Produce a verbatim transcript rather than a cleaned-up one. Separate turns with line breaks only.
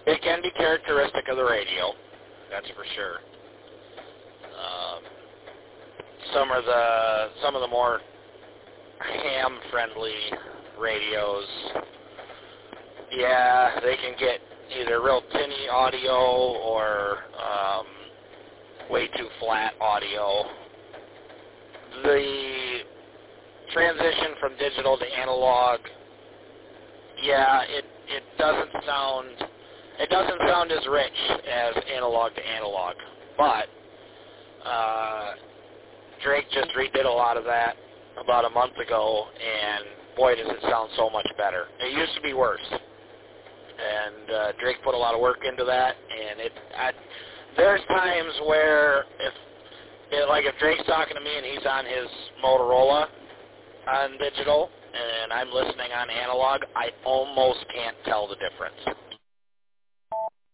it can be characteristic of the radio, that's for sure. Um, some of the some of the more ham-friendly radios, yeah, they can get either real tinny audio or um, way too flat audio. The transition from digital to analog, yeah, it it doesn't sound it doesn't sound as rich as analog to analog, but uh, Drake just redid a lot of that about a month ago, and boy, does it sound so much better. It used to be worse, and uh, Drake put a lot of work into that, and it. I, there's times where if it, like if Drake's talking to me and he's on his Motorola on digital, and I'm listening on analog, I almost can't tell the difference.